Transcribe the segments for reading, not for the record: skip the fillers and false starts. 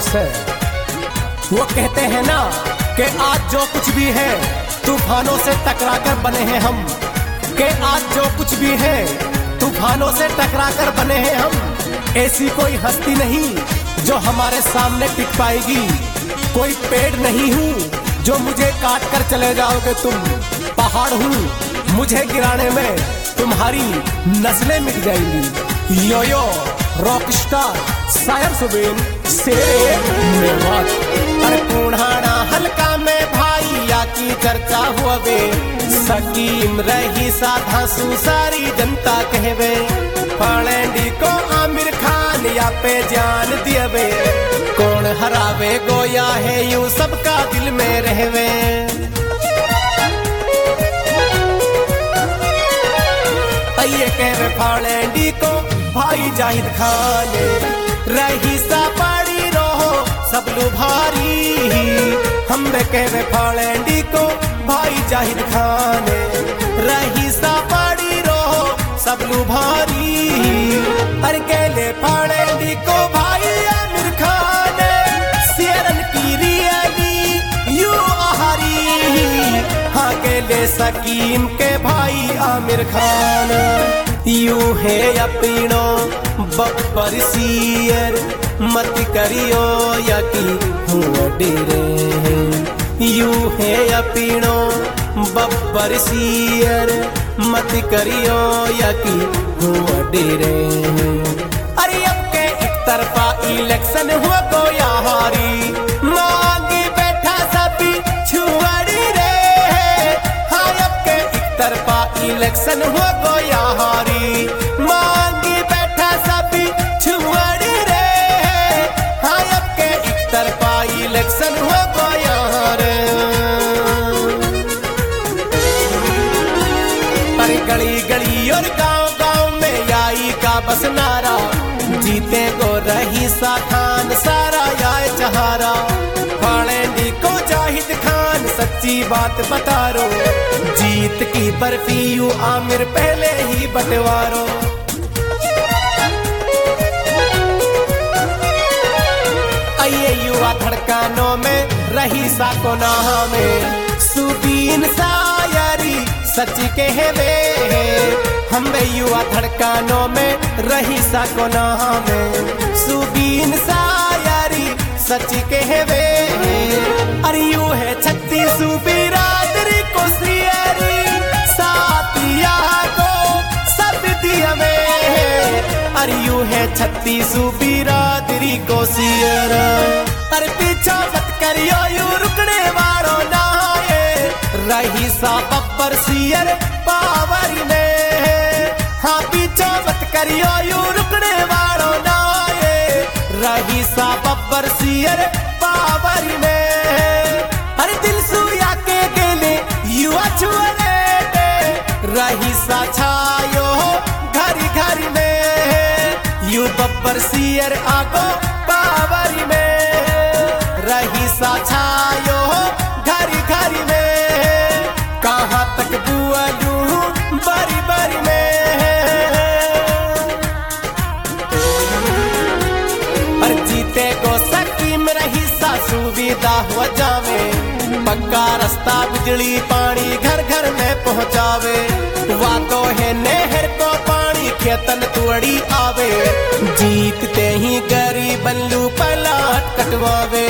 से। वो कहते हैं ना कि आज जो कुछ भी है तूफानों से टकरा कर बने हैं हम, कि आज जो कुछ भी है तूफानों से टकरा कर बने हैं हम। ऐसी कोई हस्ती नहीं जो हमारे सामने टिक पाएगी, कोई पेड़ नहीं हूँ जो मुझे काट कर चले जाओगे तुम। पहाड़ हूँ, मुझे गिराने में तुम्हारी नस्लें मिट जाएंगी। यो यो रॉकस्टार शायर सुबेन से मेवात। अरे पुराना हल्का में भाईया की चर्चा हुआ वे, सकीम रही साधा सारी जनता कहवे। पालेंडी को आमिर खान या पे जान दिया वे, कौन हरावे गोया है यूं सबका दिल में रहवे। ये कहवे पालेंडी को भाई जाहिद खान, रही सा पड़ी रहो सब लुभारी। हम कहवे पालेंडी को भाई जाहिद खान, रही सा पड़ी रहो सब लुभारी। अरे केले पालेंडी को भाई आमिर खान, शेरन की रियली यू आहारी। हाँ केले सकीम के भाई आमिर खान, यू है अपनो बब्बर सियर मत करियो यकी हुआ डेरे। यू है अपनो बब्बर सियर मत करियो यकी हुआ डेरे। अरे अब के एक तरफा इलेक्शन हुआ को यारी, मांगी बैठा सभी छुआड़ी रे। हाँ अब के एक तरफा इलेक्शन हुआ को यारी, मांगी बैठा सभी छुआड़ी रे। हाँ अब के एक तरफा इलेक्शन हुआ को यार। पर गली गली और गांव गांव में आई का बस नारा, जीते को रही सा खान सारा याय चहारा। पालेंडी को जाहिद खान सच्ची बात बता रो, जीत की बर्फी यू आमिर पहले ही बंटवारो। आइए युवा धड़कानों में रही सा को नाह में, सुबीन शायरी सच कहवे। हम युवा धड़कानों में रही सा को नाह में, सुबीन शायरी सच कहवे। अरे यू है छत्तीस बिरादरी को सियरी, साथिया को सब दिया में। अरे यू है छत्तीस बिरादरी को सियर। अरे पीछा मत करियो यू रुकने वालों ना है, रही सा बब्बर सियर पावरी में। हाँ पीछा मत करियो यू रुकने वालों ना है, रही सा बब्बर सियर पावरी में। अरे दिल सुया के गेले युवा छुअले रही सा छायो घरी घरी में। यू बब्बर सियर आगो पावरी में, रही सा छायो घरी घरी में। कहाँ तक बुआलू बारी बारी में। पर जीते को सकीम रही सा सुविधा हो जावे, पक्का रास्ता बिजली पानी घर घर में पहुँचावे। वातो है नहर को पानी खेतन तुड़ी आवे, जीतते ही गरीब बल्लू पलाट कटवावे।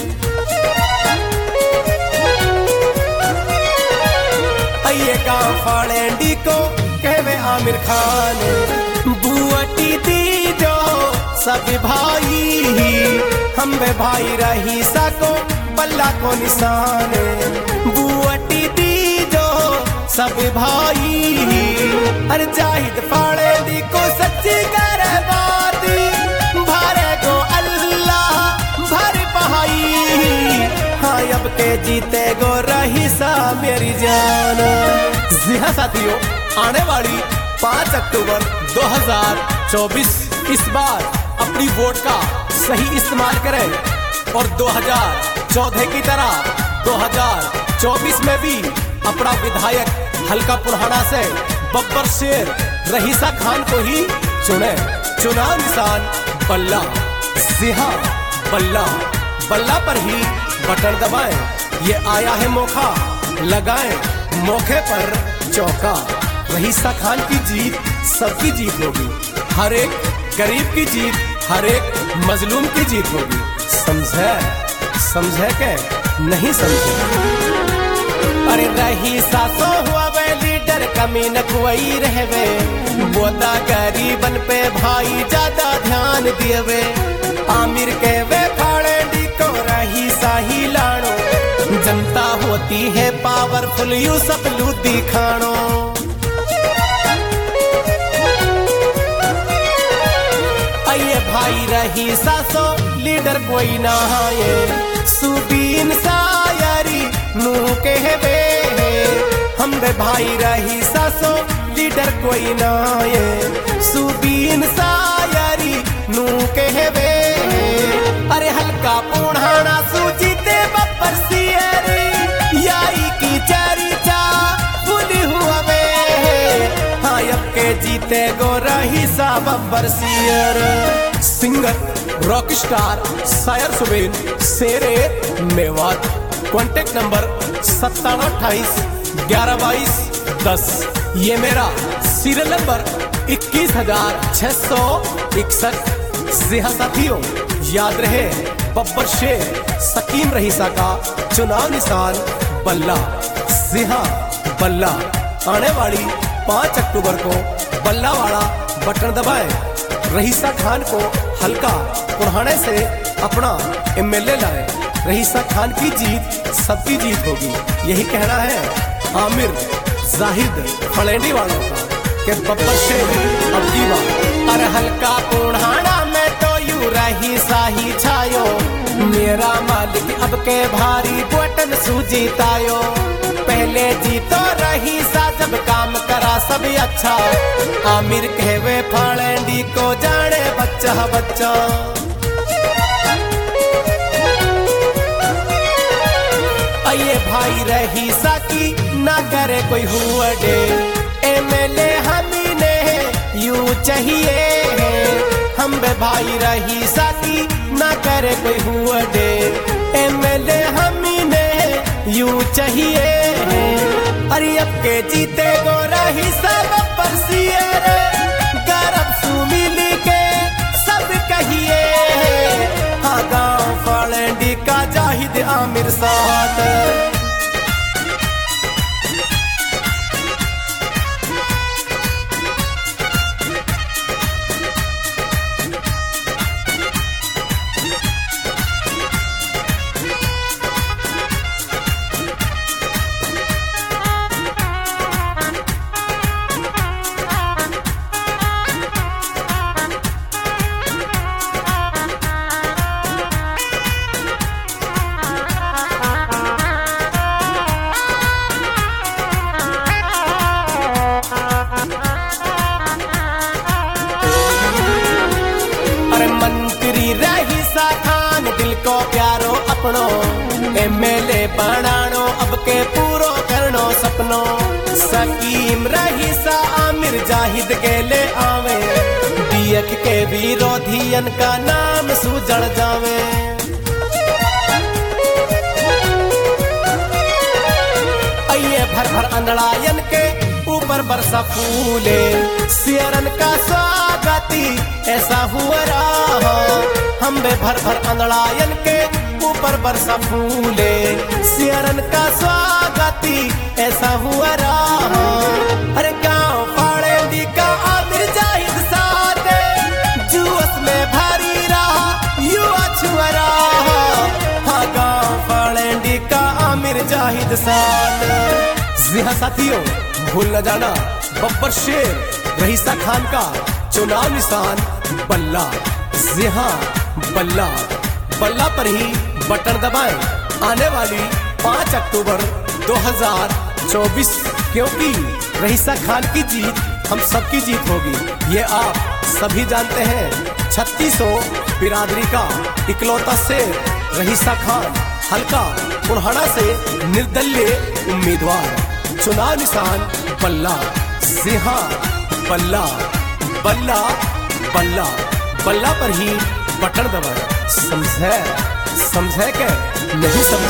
आइए गाँव पालेंडी को कहवे आमिर खान, बुआटी दी जो सब भाई। हम भाई रही सको बल्ला को निशान, बुआटी दी जो सब भाई। अरे जाहिद पालेंडी को सच्ची करे बात, भरे को अल्लाह भर पहाई। हाँ अब के जीते गो रही सा मेरी जान। जी हाँ साथियों, आने वाली 5 अक्टूबर 2024 इस बार अपनी वोट का सही इस्तेमाल करें और 2014 की तरह 2024 में भी अपना विधायक हल्का पुराना से बब्बर शेर रहीसा खान को ही चुने। चुनाव निशान बल्ला। जी हाँ, बल्ला बल्ला पर ही बटन दबाएं, ये आया है मौका, लगाएं मौके पर चौका। रईसा खान की जीत सबकी जीत होगी, हर एक गरीब की जीत, हर एक मजलूम की जीत होगी। समझे समझे के नहीं समझे? अरे रईसा सो हुआ वे लीडर, कमी न कोई रहवे, बोदा गरीबन पे भाई ज्यादा ध्यान दिए। आमिर के वे फाड़े डी को रईसा ही लाणो, जनता होती है पावरफुल यू सब लूदी खाणो। आइए भाई रईसा सो लीडर कोई ना आए, सुबीन सायरी नू कहवे, हम बे भाई रईसा सो लीडर कोई ना आए, सुबीन सायरी नू कहवे। अरे हल्का पुणाना सूजीते बब्बर सियरी, याई की चरिचा बुली हुआ वे, हाँ अब के जीते गो रईसा बब्बर सियर। सिंगर रॉक स्टार शायर सुबीन शेरे मेवात, कॉन्टेक्ट नंबर 9728 112210। ये मेरा सीरियल नंबर 21661। जी हाँ साथियों, याद रहे बब्बर शेर सकीम रईसा का चुनाव निशान बल्ला। जी हाँ बल्ला, आने वाली 5 अक्टूबर को बल्ला वाला बटन दबाएं, रईसा खान को हल्का पुराने से अपना एमएलए लाए। रईसा खान की जीत सबकी जीत होगी, यही कहना है आमिर जाहिद फलेंडी वालों का कि बब्बर शेर अब की बात। अरे हल्का पुराना में तो यू रईसा ही छायो, मेरा मालिक अब के भारी बटन सूजीतायो। पहले जीतो रईसा जब काम करा सब अच्छा, आमिर कहवे फलेंडी को जाने बच्चा बच्चा। आइए भाई रईसा की ना करे कोई हुआ डे, एमएलए हमी ने यू चाहिए, हम बे भाई रईसा की ना करे कोई हुआ डे, एमएलए हमी ने यू चाहिए। अरे अब के जीते गो रईसा बब्बर सियर, गरब सुमिली के सब कहिए, हाँ गाँव फलेंडी का जाहिद आमिर साथ। मंत्री रईसा खान दिल को प्यारो अपनो, एमएलए बनानो अब के पूरो करनो सपनो। सकीम रईसा आमिर जाहिद गेले आवे, डीएक के विरोधियन का नाम सुजड़ जावे। आइए भर भर अंधड़ायन के ऊपर बरसा फूले, सियरन का स्वागती ऐसा हुआ रहा, हम बे भर भर अंधड़ायन के ऊपर बरसा फूले, सियरन का स्वागती ऐसा हुआ रहा। अरे गाँव फलेंडी का आमिर जाहिद साथ, जुअस में भरी रहा युवा छुआ रहा, हाँ गाँव फलेंडी का आमिर जाहिद साथ। जी हाँ साथियों, भूल न जाना बब्बर शेर रईसा खान का चुनाव निशान बल्ला। जी हाँ बल्ला, बल्ला पर ही बटन दबाएं, आने वाली 5 अक्टूबर 2024, क्योंकि रईसा खान की जीत हम सबकी जीत होगी, ये आप सभी जानते हैं। 3600 बिरादरी का इकलौता शेर रईसा खान, हल्का पुराना से निर्दलीय उम्मीदवार, चुनाव निशान बल्ला। जी हाँ बल्ला, बल्ला बल्ला, बल्ला पर ही बटन दबाएं। समझे समझे के नहीं समझे।